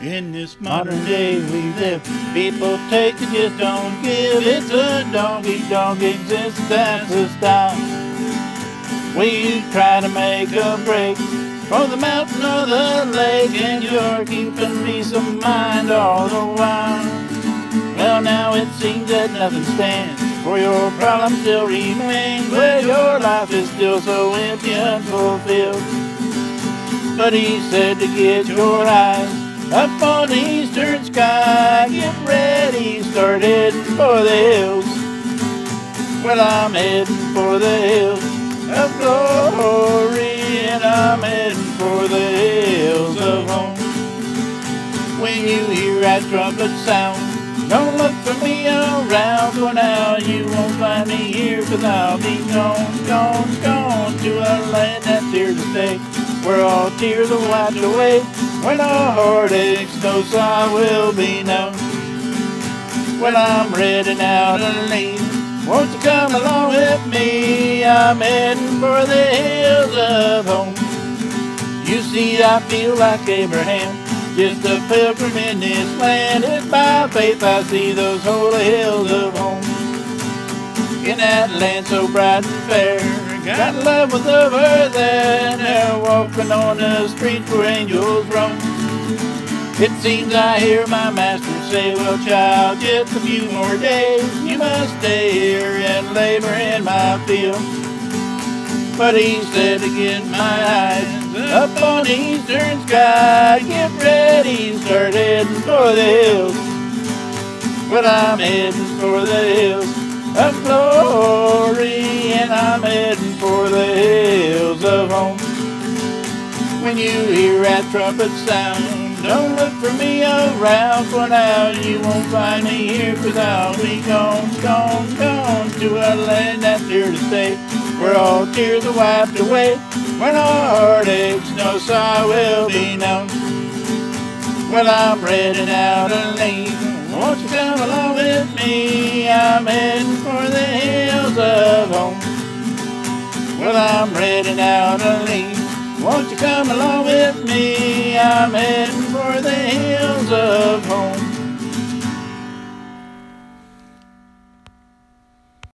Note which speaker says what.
Speaker 1: In this modern day we live, people take and just don't give. It's a dog-eat-dog existence, that's the style. We try to make a break for the mountain or the lake, and you're keeping peace of mind all the while. Well, now it seems that nothing stands, for your problem still remains, where your life is still so empty and unfulfilled. But he said to get your eyes up on the eastern sky, get ready, start heading for the hills. Well, I'm heading for the hills of glory, and I'm heading for the hills of home. When you hear that trumpet sound, don't look for me around, for now you won't find me here, 'cause I'll be gone to a land that's here to stay, where all tears are wiped away, when all heartaches no sigh will be known. Well, I'm ready now to leave, won't you come along with me? I'm heading for the hills of home. You see, I feel like Abraham, just a pilgrim in this land. It's by faith I see those holy hills of home. In that land so bright and fair, got love was over there, and they're walking on the streets where angels roam. It seems I hear my master say, well, child, just a few more days, you must stay here and labor in my field. But he said to get my eyes up on the eastern sky, get ready, start heading for the hills. Well, I'm heading for the hills of glory, and I'm heading for the hills of home. When you hear that trumpet sound, don't look for me around, for now you won't find me here, 'cause I'll be gone to a land that's here to stay, where all tears are wiped away, when all heartaches no sigh will be known. Well, I'm ready now to leave, won't you come along with me? I'm heading for the hills of home. Well, I'm ready now to leave,